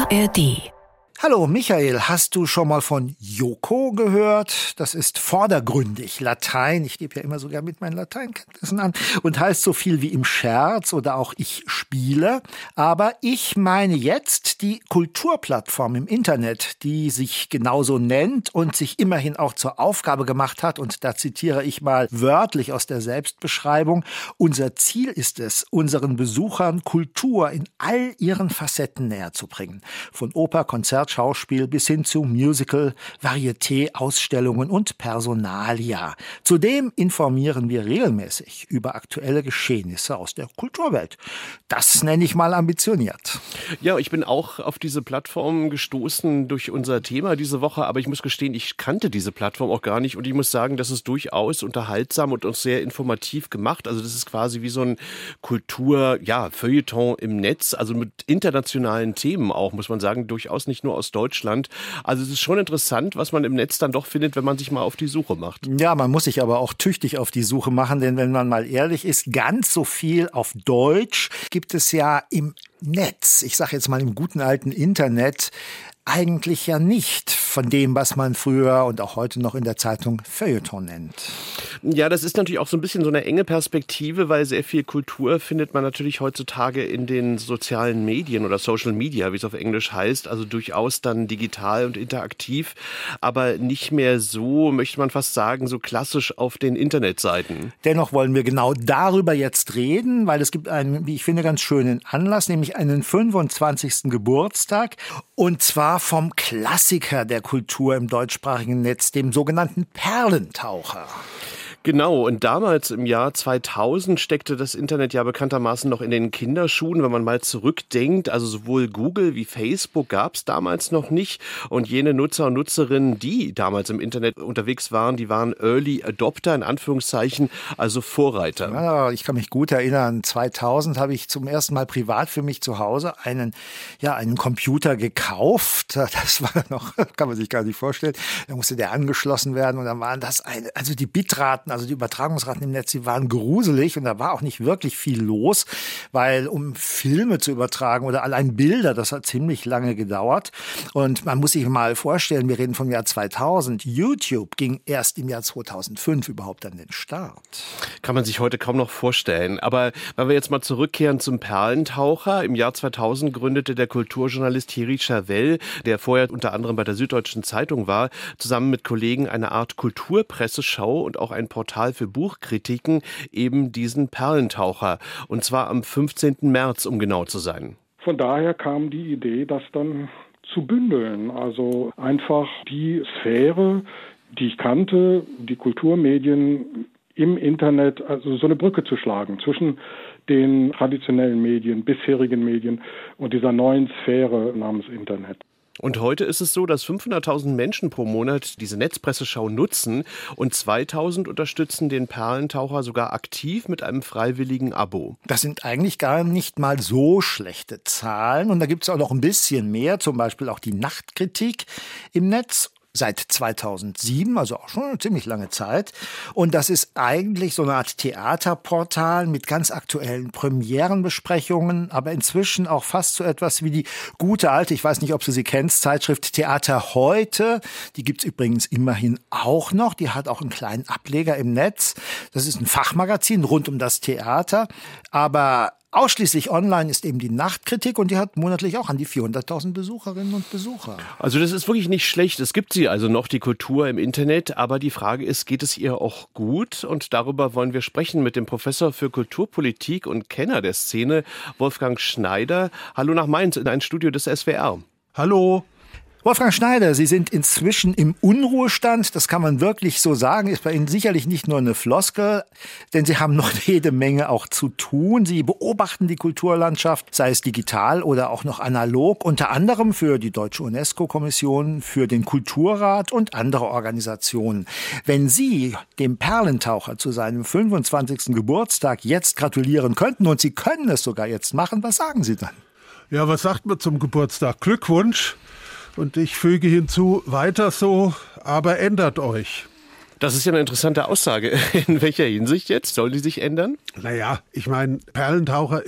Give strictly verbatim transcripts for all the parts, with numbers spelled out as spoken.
A R D. Hallo Michael, hast du schon mal von Joko gehört? Das ist vordergründig Latein. Ich gebe ja immer sogar mit meinen Lateinkenntnissen an und heißt so viel wie im Scherz oder auch ich spiele. Aber ich meine jetzt die Kulturplattform im Internet, die sich genauso nennt und sich immerhin auch zur Aufgabe gemacht hat. Und da zitiere ich mal wörtlich aus der Selbstbeschreibung: Unser Ziel ist es, unseren Besuchern Kultur in all ihren Facetten näher zu bringen. Von Oper, Konzert, Schauspiel bis hin zu Musical, Varieté, Ausstellungen und Personalia. Zudem informieren wir regelmäßig über aktuelle Geschehnisse aus der Kulturwelt. Das nenne ich mal ambitioniert. Ja, ich bin auch auf diese Plattform gestoßen durch unser Thema diese Woche, aber ich muss gestehen, ich kannte diese Plattform auch gar nicht und ich muss sagen, das ist durchaus unterhaltsam und auch sehr informativ gemacht. Also das ist quasi wie so ein Kultur, ja, Feuilleton im Netz, also mit internationalen Themen auch, muss man sagen, durchaus nicht nur aus Deutschland. Also es ist schon interessant, was man im Netz dann doch findet, wenn man sich mal auf die Suche macht. Ja, man muss sich aber auch tüchtig auf die Suche machen, denn wenn man mal ehrlich ist, ganz so viel auf Deutsch gibt es ja im Netz, ich sage jetzt mal im guten alten Internet, eigentlich ja nicht von dem, was man früher und auch heute noch in der Zeitung Feuilleton nennt. Ja, das ist natürlich auch so ein bisschen so eine enge Perspektive, weil sehr viel Kultur findet man natürlich heutzutage in den sozialen Medien oder Social Media, wie es auf Englisch heißt, also durchaus dann digital und interaktiv, aber nicht mehr so, möchte man fast sagen, so klassisch auf den Internetseiten. Dennoch wollen wir genau darüber jetzt reden, weil es gibt einen, wie ich finde, ganz schönen Anlass, nämlich einen fünfundzwanzigsten Geburtstag, und zwar vom Klassiker der Kultur im deutschsprachigen Netz, dem sogenannten Perlentaucher. Genau, und damals im Jahr zweitausend steckte das Internet ja bekanntermaßen noch in den Kinderschuhen, wenn man mal zurückdenkt. Also sowohl Google wie Facebook gab es damals noch nicht. Und jene Nutzer und Nutzerinnen, die damals im Internet unterwegs waren, die waren Early Adopter, in Anführungszeichen, also Vorreiter. Ja, ich kann mich gut erinnern, zweitausend habe ich zum ersten Mal privat für mich zu Hause einen, ja, einen Computer gekauft. Das war noch, kann man sich gar nicht vorstellen. Da musste der angeschlossen werden und dann waren das eine, also die Bitraten, also die Übertragungsraten im Netz, die waren gruselig und da war auch nicht wirklich viel los, weil um Filme zu übertragen oder allein Bilder, das hat ziemlich lange gedauert. Und man muss sich mal vorstellen, wir reden vom Jahr zweitausend. YouTube ging erst im Jahr zweitausendfünf überhaupt an den Start. Kann man sich heute kaum noch vorstellen. Aber wenn wir jetzt mal zurückkehren zum Perlentaucher. Im Jahr zweitausend gründete der Kulturjournalist Thierry Chervel, der vorher unter anderem bei der Süddeutschen Zeitung war, zusammen mit Kollegen eine Art Kulturpresseschau und auch ein Portal für Buchkritiken, eben diesen Perlentaucher. Und zwar am fünfzehnten März, um genau zu sein. Von daher kam die Idee, das dann zu bündeln. Also einfach die Sphäre, die ich kannte, die Kulturmedien im Internet, also so eine Brücke zu schlagen zwischen den traditionellen Medien, bisherigen Medien und dieser neuen Sphäre namens Internet. Und heute ist es so, dass fünfhunderttausend Menschen pro Monat diese Netzpresseschau nutzen und zweitausend unterstützen den Perlentaucher sogar aktiv mit einem freiwilligen Abo. Das sind eigentlich gar nicht mal so schlechte Zahlen und da gibt es auch noch ein bisschen mehr, zum Beispiel auch die Nachtkritik im Netz. Seit zweitausendsieben, also auch schon eine ziemlich lange Zeit. Und das ist eigentlich so eine Art Theaterportal mit ganz aktuellen Premierenbesprechungen, aber inzwischen auch fast so etwas wie die gute alte, ich weiß nicht, ob du sie kennst, Zeitschrift Theater heute. Die gibt's übrigens immerhin auch noch. Die hat auch einen kleinen Ableger im Netz. Das ist ein Fachmagazin rund um das Theater, aber ausschließlich online ist eben die Nachtkritik und die hat monatlich auch an die vierhunderttausend Besucherinnen und Besucher. Also das ist wirklich nicht schlecht. Es gibt sie also noch, die Kultur im Internet, aber die Frage ist, geht es ihr auch gut? Und darüber wollen wir sprechen mit dem Professor für Kulturpolitik und Kenner der Szene, Wolfgang Schneider. Hallo nach Mainz in ein Studio des S W R. Hallo. Wolfgang Schneider, Sie sind inzwischen im Unruhestand, das kann man wirklich so sagen, ist bei Ihnen sicherlich nicht nur eine Floskel, denn Sie haben noch jede Menge auch zu tun. Sie beobachten die Kulturlandschaft, sei es digital oder auch noch analog, unter anderem für die Deutsche UNESCO-Kommission, für den Kulturrat und andere Organisationen. Wenn Sie dem Perlentaucher zu seinem fünfundzwanzigsten Geburtstag jetzt gratulieren könnten und Sie können es sogar jetzt machen, was sagen Sie dann? Ja, was sagt man zum Geburtstag? Glückwunsch! Und ich füge hinzu, weiter so, aber ändert euch. Das ist ja eine interessante Aussage. In welcher Hinsicht jetzt? Soll die sich ändern? Naja, ich meine, Perlentaucher ist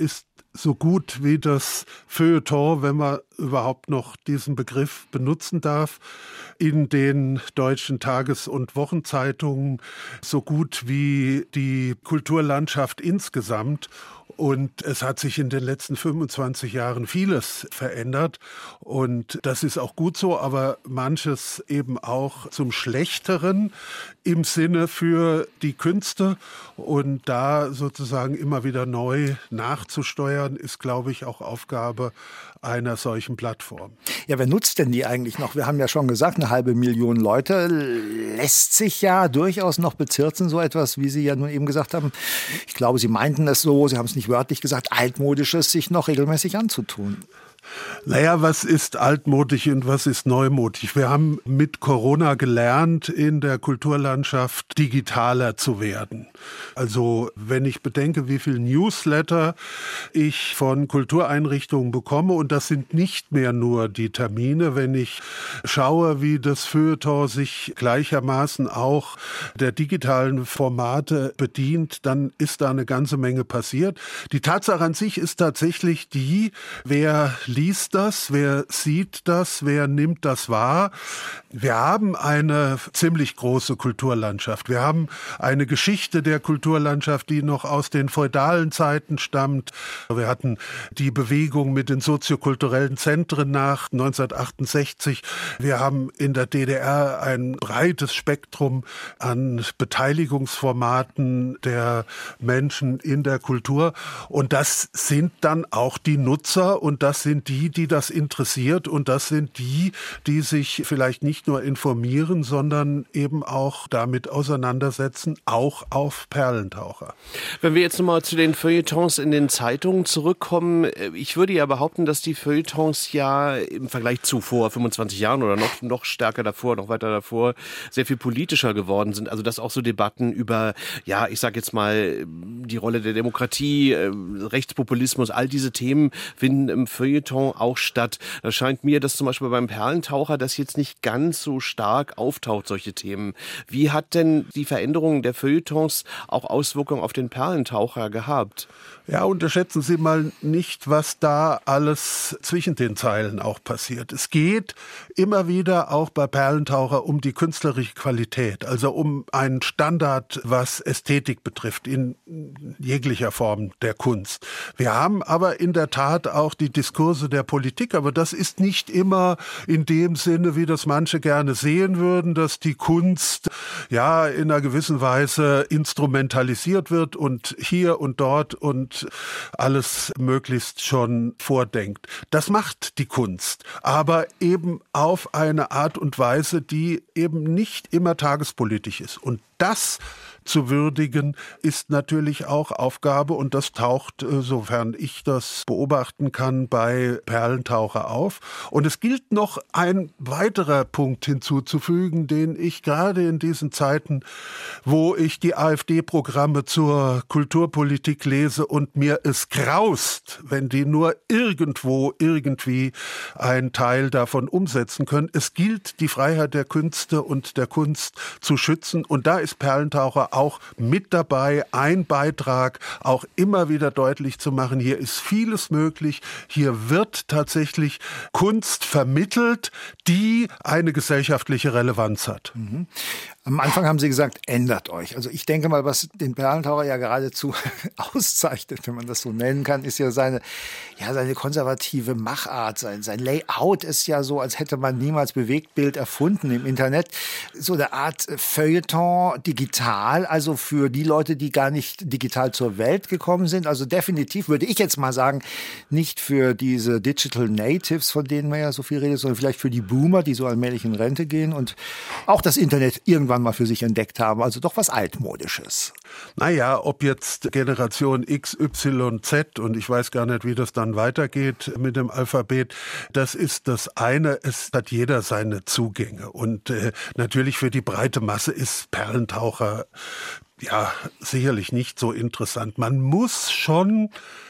so gut wie das Feuilleton, wenn man überhaupt noch diesen Begriff benutzen darf, in den deutschen Tages- und Wochenzeitungen, so gut wie die Kulturlandschaft insgesamt. Und es hat sich in den letzten fünfundzwanzig Jahren vieles verändert. Und das ist auch gut so, aber manches eben auch zum Schlechteren im Sinne für die Künste. Und da sozusagen immer wieder neu nachzusteuern, ist, glaube ich, auch Aufgabe einer solchen Plattform. Ja, wer nutzt denn die eigentlich noch? Wir haben ja schon gesagt, eine halbe Million Leute. Lässt sich ja durchaus noch bezirzen, so etwas, wie Sie ja nun eben gesagt haben. Ich glaube, Sie meinten es so, Sie haben es nicht wörtlich gesagt, altmodisches sich noch regelmäßig anzutun. Naja, was ist altmodisch und was ist neumodisch? Wir haben mit Corona gelernt, in der Kulturlandschaft digitaler zu werden. Also wenn ich bedenke, wie viel Newsletter ich von Kultureinrichtungen bekomme, und das sind nicht mehr nur die Termine, wenn ich schaue, wie das Feuilleton sich gleichermaßen auch der digitalen Formate bedient, dann ist da eine ganze Menge passiert. Die Tatsache an sich ist tatsächlich die, wer liest das, wer sieht das, wer nimmt das wahr. Wir haben eine ziemlich große Kulturlandschaft. Wir haben eine Geschichte der Kulturlandschaft, die noch aus den feudalen Zeiten stammt. Wir hatten die Bewegung mit den soziokulturellen Zentren nach neunzehnhundertachtundsechzig. Wir haben in der D D R ein breites Spektrum an Beteiligungsformaten der Menschen in der Kultur. Und das sind dann auch die Nutzer und das sind die, die das interessiert, und das sind die, die sich vielleicht nicht nur informieren, sondern eben auch damit auseinandersetzen, auch auf Perlentaucher. Wenn wir jetzt nochmal zu den Feuilletons in den Zeitungen zurückkommen, ich würde ja behaupten, dass die Feuilletons ja im Vergleich zu vor fünfundzwanzig Jahren oder noch, noch stärker davor, noch weiter davor, sehr viel politischer geworden sind. Also dass auch so Debatten über, ja, ich sag jetzt mal, die Rolle der Demokratie, Rechtspopulismus, all diese Themen finden im Feuilleton auch statt. Da scheint mir, dass zum Beispiel beim Perlentaucher das jetzt nicht ganz so stark auftaucht, solche Themen. Wie hat denn die Veränderung der Feuilletons auch Auswirkungen auf den Perlentaucher gehabt? Ja, unterschätzen Sie mal nicht, was da alles zwischen den Zeilen auch passiert. Es geht immer wieder auch bei Perlentaucher um die künstlerische Qualität, also um einen Standard, was Ästhetik betrifft, in jeglicher Form der Kunst. Wir haben aber in der Tat auch die Diskurse der Politik, aber das ist nicht immer in dem Sinne, wie das manche gerne sehen würden, dass die Kunst ja in einer gewissen Weise instrumentalisiert wird und hier und dort und alles möglichst schon vordenkt. Das macht die Kunst, aber eben auf eine Art und Weise, die eben nicht immer tagespolitisch ist. Und das zu würdigen, ist natürlich auch Aufgabe, und das taucht, sofern ich das beobachten kann, bei Perlentaucher auf. Und es gilt noch ein weiterer Punkt hinzuzufügen, den ich gerade in diesen Zeiten, wo ich die AfD-Programme zur Kulturpolitik lese und mir es graust, wenn die nur irgendwo irgendwie einen Teil davon umsetzen können. Es gilt, die Freiheit der Künste und der Kunst zu schützen, und da ist Perlentaucher auch mit dabei, ein Beitrag, auch immer wieder deutlich zu machen, hier ist vieles möglich, hier wird tatsächlich Kunst vermittelt, die eine gesellschaftliche Relevanz hat. Mhm. Am Anfang haben Sie gesagt, ändert euch. Also ich denke mal, was den Perlentaucher ja geradezu auszeichnet, wenn man das so nennen kann, ist ja seine, ja, seine konservative Machart. Sein, sein Layout ist ja so, als hätte man niemals Bewegtbild erfunden im Internet. So eine Art Feuilleton digital, also für die Leute, die gar nicht digital zur Welt gekommen sind. Also definitiv, würde ich jetzt mal sagen, nicht für diese Digital Natives, von denen man ja so viel redet, sondern vielleicht für die Boomer, die so allmählich in Rente gehen und auch das Internet irgendwann mal für sich entdeckt haben. Also doch was Altmodisches. Naja, ob jetzt Generation X, Y, Z, und ich weiß gar nicht, wie das dann weitergeht mit dem Alphabet, das ist das eine. Es hat jeder seine Zugänge. Und äh, natürlich für die breite Masse ist Perlentaucher ja sicherlich nicht so interessant. Man muss schon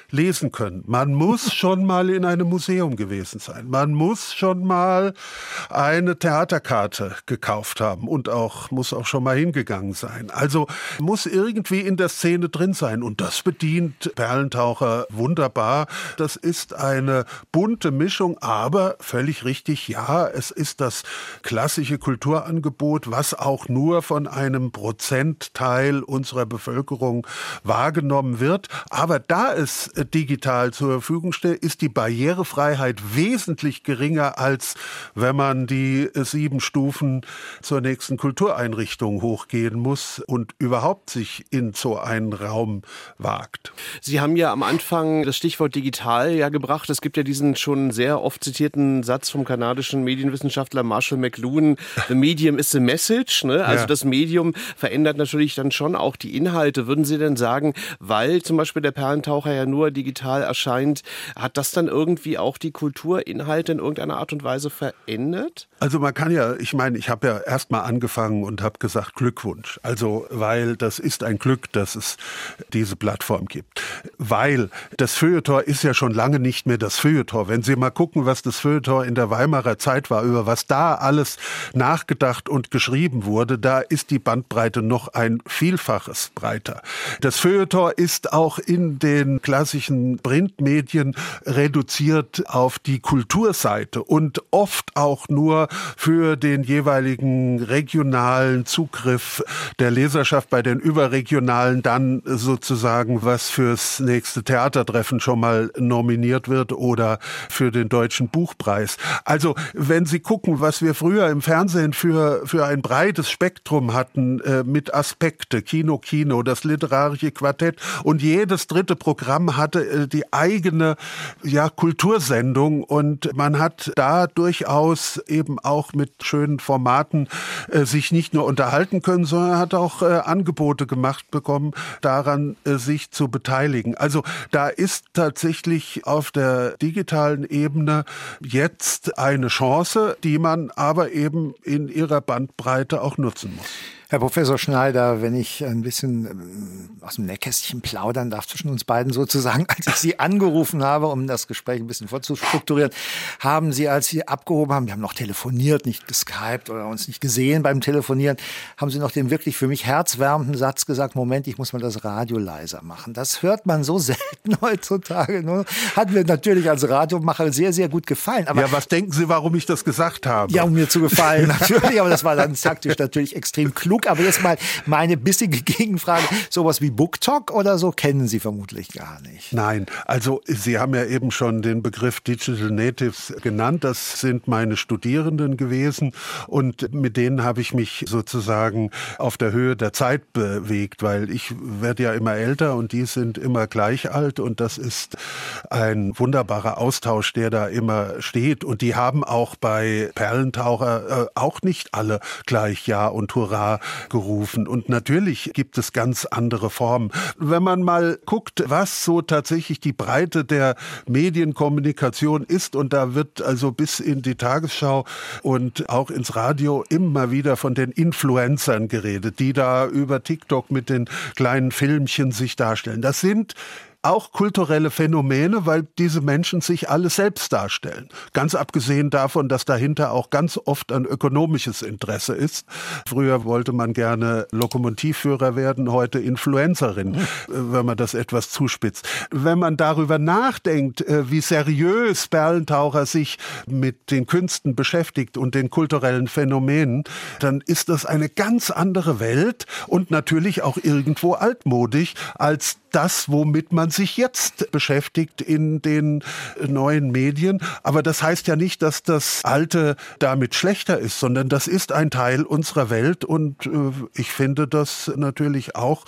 lesen können. Man muss schon mal in einem Museum gewesen sein. Man muss schon mal eine Theaterkarte gekauft haben und auch muss auch schon mal hingegangen sein. Also muss irgendwie in der Szene drin sein. Und das bedient Perlentaucher wunderbar. Das ist eine bunte Mischung, aber völlig richtig, ja, es ist das klassische Kulturangebot, was auch nur von einem Prozentteil unserer Bevölkerung wahrgenommen wird. Aber da es digital zur Verfügung steht, ist die Barrierefreiheit wesentlich geringer, als wenn man die sieben Stufen zur nächsten Kultureinrichtung hochgehen muss und überhaupt sich in so einen Raum wagt. Sie haben ja am Anfang das Stichwort digital ja gebracht. Es gibt ja diesen schon sehr oft zitierten Satz vom kanadischen Medienwissenschaftler Marshall McLuhan, the medium is the message. Ne? Also ja. Das Medium verändert natürlich dann schon auch die Inhalte. Würden Sie denn sagen, weil zum Beispiel der Perlentaucher ja nur digital erscheint, hat das dann irgendwie auch die Kulturinhalte in irgendeiner Art und Weise verändert? Also man kann ja, ich meine, ich habe ja erst mal angefangen und habe gesagt Glückwunsch. Also weil das ist ein Glück, dass es diese Plattform gibt. Weil das Feuilleton ist ja schon lange nicht mehr das Feuilleton. Wenn Sie mal gucken, was das Feuilleton in der Weimarer Zeit war, über was da alles nachgedacht und geschrieben wurde, da ist die Bandbreite noch ein Vielfaches breiter. Das Feuilleton ist auch in den klassischen Printmedien reduziert auf die Kulturseite und oft auch nur für den jeweiligen regionalen Zugriff der Leserschaft, bei den überregionalen dann sozusagen, was fürs nächste Theatertreffen schon mal nominiert wird oder für den Deutschen Buchpreis. Also wenn Sie gucken, was wir früher im Fernsehen für, für ein breites Spektrum hatten, äh, mit Aspekte, Kino, Kino, das literarische Quartett und jedes dritte Programm hatte äh, die eigene ja, Kultursendung und man hat da durchaus eben auch mit schönen Formaten äh, sich nicht nur unterhalten können, sondern hat auch äh, Angebote gemacht bekommen, daran äh, sich zu beteiligen. Also da ist tatsächlich auf der digitalen Ebene jetzt eine Chance, die man aber eben in ihrer Bandbreite auch nutzen muss. Herr Professor Schneider, wenn ich ein bisschen aus dem Nähkästchen plaudern darf zwischen uns beiden sozusagen, als ich Sie angerufen habe, um das Gespräch ein bisschen vorzustrukturieren, haben Sie, als Sie abgehoben haben, wir haben noch telefoniert, nicht geskypt oder uns nicht gesehen beim Telefonieren, haben Sie noch den wirklich für mich herzwärmenden Satz gesagt, Moment, ich muss mal das Radio leiser machen. Das hört man so selten heutzutage. Nur hat mir natürlich als Radiomacher sehr, sehr gut gefallen. Aber ja, was denken Sie, warum ich das gesagt habe? Ja, um mir zu gefallen, natürlich, aber das war dann taktisch natürlich extrem klug. Aber jetzt mal meine bissige Gegenfrage. Sowas wie BookTok oder so kennen Sie vermutlich gar nicht. Nein, also Sie haben ja eben schon den Begriff Digital Natives genannt. Das sind meine Studierenden gewesen und mit denen habe ich mich sozusagen auf der Höhe der Zeit bewegt, weil ich werde ja immer älter und die sind immer gleich alt und das ist ein wunderbarer Austausch, der da immer steht. Und die haben auch bei Perlentaucher äh, auch nicht alle gleich Ja und Hurra gerufen. Und natürlich gibt es ganz andere Formen. Wenn man mal guckt, was so tatsächlich die Breite der Medienkommunikation ist, und da wird also bis in die Tagesschau und auch ins Radio immer wieder von den Influencern geredet, die da über TikTok mit den kleinen Filmchen sich darstellen. Das sind auch kulturelle Phänomene, weil diese Menschen sich alle selbst darstellen. Ganz abgesehen davon, dass dahinter auch ganz oft ein ökonomisches Interesse ist. Früher wollte man gerne Lokomotivführer werden, heute Influencerin, wenn man das etwas zuspitzt. Wenn man darüber nachdenkt, wie seriös Perlentaucher sich mit den Künsten beschäftigt und den kulturellen Phänomenen, dann ist das eine ganz andere Welt und natürlich auch irgendwo altmodisch als das, womit man sich jetzt beschäftigt in den neuen Medien. Aber das heißt ja nicht, dass das Alte damit schlechter ist, sondern das ist ein Teil unserer Welt. Und äh, ich finde das natürlich auch,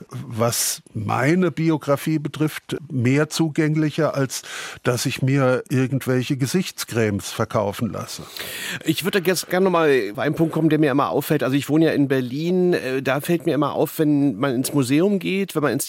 was meine Biografie betrifft, mehr zugänglicher, als dass ich mir irgendwelche Gesichtscremes verkaufen lasse. Ich würde jetzt gerne nochmal auf einen Punkt kommen, der mir immer auffällt. Also ich wohne ja in Berlin. Da fällt mir immer auf, wenn man ins Museum geht, wenn man ins Theater geht,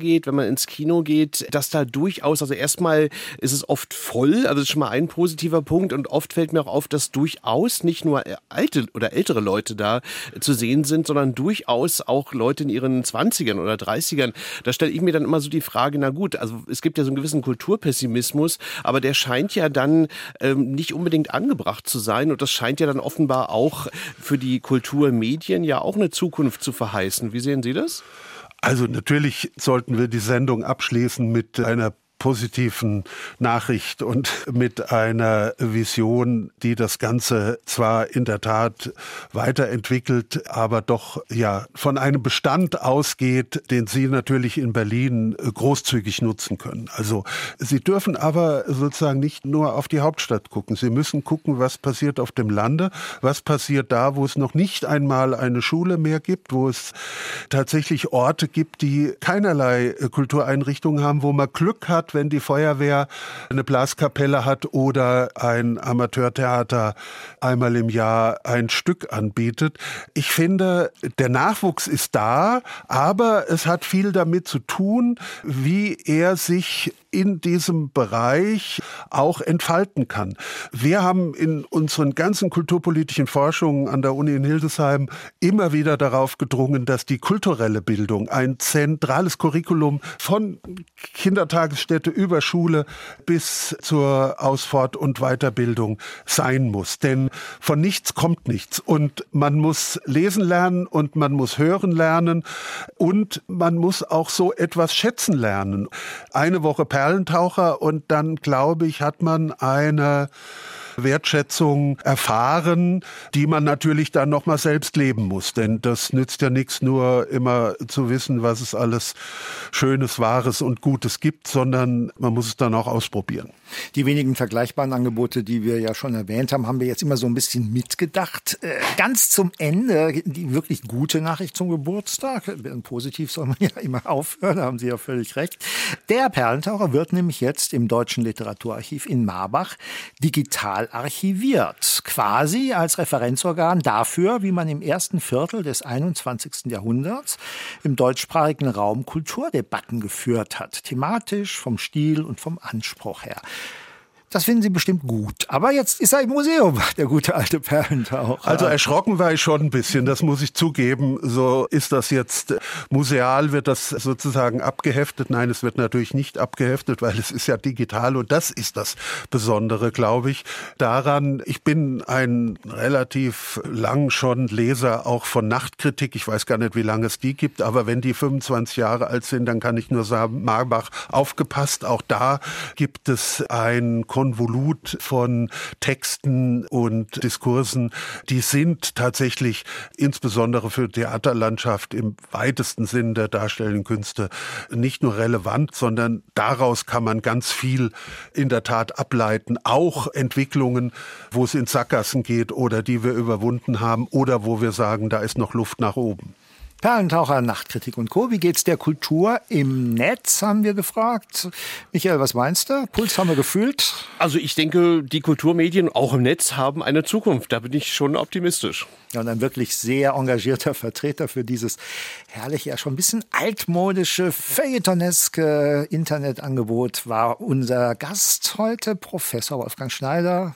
geht, wenn man ins Kino geht, dass da durchaus, also erstmal ist es oft voll, also das ist schon mal ein positiver Punkt und oft fällt mir auch auf, dass durchaus nicht nur alte oder ältere Leute da zu sehen sind, sondern durchaus auch Leute in ihren zwanzigern oder dreißigern. Da stelle ich mir dann immer so die Frage, na gut, also es gibt ja so einen gewissen Kulturpessimismus, aber der scheint ja dann ähm, nicht unbedingt angebracht zu sein und das scheint ja dann offenbar auch für die Kulturmedien ja auch eine Zukunft zu verheißen. Wie sehen Sie das? Also natürlich sollten wir die Sendung abschließen mit einer positiven Nachricht und mit einer Vision, die das Ganze zwar in der Tat weiterentwickelt, aber doch ja von einem Bestand ausgeht, den Sie natürlich in Berlin großzügig nutzen können. Also Sie dürfen aber sozusagen nicht nur auf die Hauptstadt gucken. Sie müssen gucken, was passiert auf dem Lande, was passiert da, wo es noch nicht einmal eine Schule mehr gibt, wo es tatsächlich Orte gibt, die keinerlei Kultureinrichtungen haben, wo man Glück hat, wenn die Feuerwehr eine Blaskapelle hat oder ein Amateurtheater einmal im Jahr ein Stück anbietet. Ich finde, der Nachwuchs ist da, aber es hat viel damit zu tun, wie er sich in diesem Bereich auch entfalten kann. Wir haben in unseren ganzen kulturpolitischen Forschungen an der Uni in Hildesheim immer wieder darauf gedrungen, dass die kulturelle Bildung ein zentrales Curriculum von Kindertagesstätte über Schule bis zur Ausfort- und Weiterbildung sein muss. Denn von nichts kommt nichts. Und man muss lesen lernen und man muss hören lernen und man muss auch so etwas schätzen lernen. Eine Woche Perlentaucher und dann, glaube ich, hat man eine Wertschätzung erfahren, die man natürlich dann noch mal selbst leben muss. Denn das nützt ja nichts, nur immer zu wissen, was es alles Schönes, Wahres und Gutes gibt, sondern man muss es dann auch ausprobieren. Die wenigen vergleichbaren Angebote, die wir ja schon erwähnt haben, haben wir jetzt immer so ein bisschen mitgedacht. Äh, ganz zum Ende die wirklich gute Nachricht zum Geburtstag. Positiv soll man ja immer aufhören, da haben Sie ja völlig recht. Der Perlentaucher wird nämlich jetzt im Deutschen Literaturarchiv in Marbach digital archiviert. Quasi als Referenzorgan dafür, wie man im ersten Viertel des einundzwanzigsten Jahrhunderts im deutschsprachigen Raum Kulturdebatten geführt hat. Thematisch, vom Stil und vom Anspruch her. Das finden Sie bestimmt gut. Aber jetzt ist er im Museum, der gute alte Perlentaucher. Also erschrocken war ich schon ein bisschen, das muss ich zugeben. So ist das jetzt, museal wird das sozusagen abgeheftet. Nein, es wird natürlich nicht abgeheftet, weil es ist ja digital und das ist das Besondere, glaube ich, daran. Ich bin ein relativ lang schon Leser auch von Nachtkritik. Ich weiß gar nicht, wie lange es die gibt, aber wenn die fünfundzwanzig Jahre alt sind, dann kann ich nur sagen, Marbach, aufgepasst. Auch da gibt es ein Konvolut von Texten und Diskursen, die sind tatsächlich insbesondere für Theaterlandschaft im weitesten Sinn der darstellenden Künste nicht nur relevant, sondern daraus kann man ganz viel in der Tat ableiten. Auch Entwicklungen, wo es in Sackgassen geht oder die wir überwunden haben oder wo wir sagen, da ist noch Luft nach oben. Perlentaucher, Nachtkritik und Co. Wie geht's der Kultur im Netz, haben wir gefragt. Michael, was meinst du? Puls haben wir gefühlt. Also ich denke, die Kulturmedien auch im Netz haben eine Zukunft. Da bin ich schon optimistisch. Ja, und ein wirklich sehr engagierter Vertreter für dieses herrliche, ja schon ein bisschen altmodische, feuilletoneske Internetangebot war unser Gast heute, Professor Wolfgang Schneider,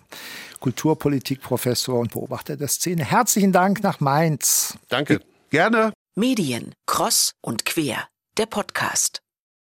Kulturpolitikprofessor und Beobachter der Szene. Herzlichen Dank nach Mainz. Danke. Gerne. Medien, Cross und Quer, der Podcast.